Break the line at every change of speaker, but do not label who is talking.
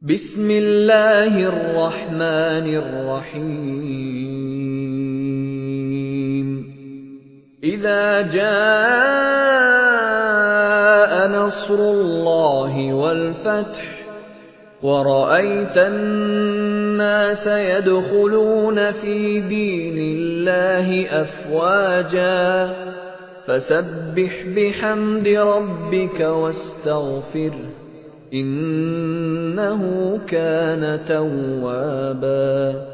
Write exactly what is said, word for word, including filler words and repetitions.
بسم الله الرحمن الرحيم إذا جاء نصر الله والفتح ورأيت الناس يدخلون في دين الله أفواجا فسبح بحمد ربك واستغفره إنه كان توابا